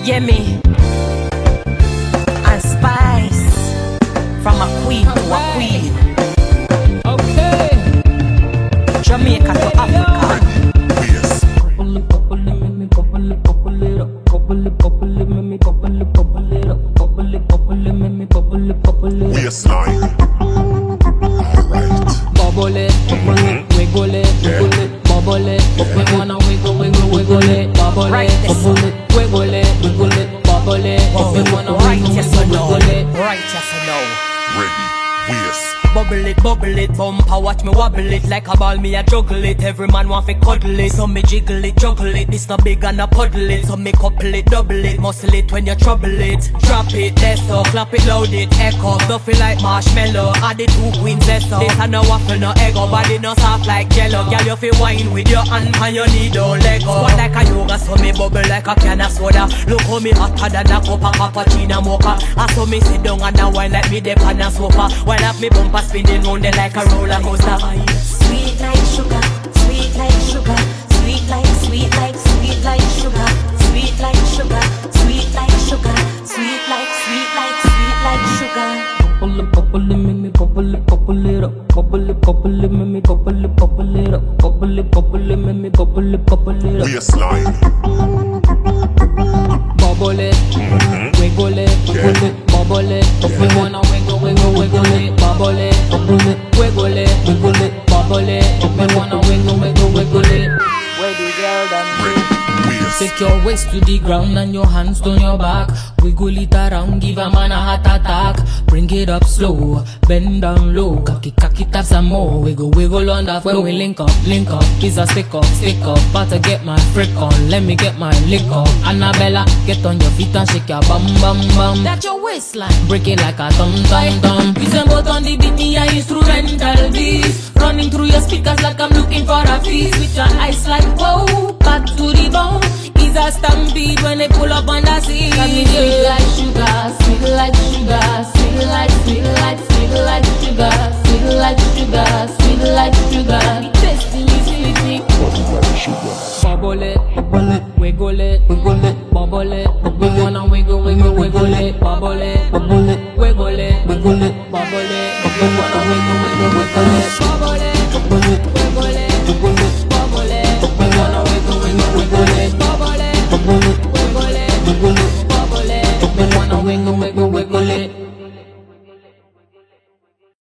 Yeah, me. And spice. From a queen to a queen. Okay. Jamaica to Africa. Yes. Waistline. Alright. Bubble it, wiggle it, wiggle it, bubble it. We wanna wiggle it, bubble Right, it, this wiggle it, bubble it, bubble it. We wanna Right, yes or no? wiggle it. Right, yes or no? Ready. Waist. Bubble it, bumper, watch me wobble it. Like a ball, me a juggle it. Every man want fi cuddle it. So me jiggle it, juggle it. This no big and a puddle it. So me couple it, double it. Muscle it when you trouble it. Drop it, let's so clap it, load it. Echo, stuff it like marshmallow. Add the two queens, let's so. This a no waffle, no egg. Body no soft like jello. Girl, you fi wine with your hand and your knee don't let go. Squat like a yoga, so me bubble like a can of soda. Look how me hotter than a cup of cappuccino mocha. I saw me sit down and a wine like me dip on a sofa. While up me bumper spinning round there like a roller coaster. Sweet like sugar, sweet like sugar, sweet like sweet like sweet like sugar, sweet like sugar, sweet like sugar, sweet like sweet like sweet like sugar. Bubble it, make me bubble it up. Bubble it, make me bubble it up. Bubble it, make me bubble it up. Waistline. Bubble it, wiggle it, bubble it. We wanna wiggle it, bubble it, wiggle it, bubble it. We wanna wiggle it. Where the girl done? Ready. Waist. Take your waist to the ground and your hands on your back. Wiggle it around, give a man a heart attack. Bring it up slow, bend down low. Cocky it up some more. Wiggle on the floor. When we link up, is a stick up. About to get my freak on, let me get my lick up. Annabella, get on your feet and shake your bum. That's your waistline. Break it like a thumb. You send both on the beat, me a instrumental beats. Running through your speakers like I'm looking for a feast. With your eyes like whoa, back to the bone. Is a stampede when they pull up on the scene. Sweet like sugar, sweet like sugar, sweet like sugar, sweet like sugar, sweet like sugar. The tasting is sweet.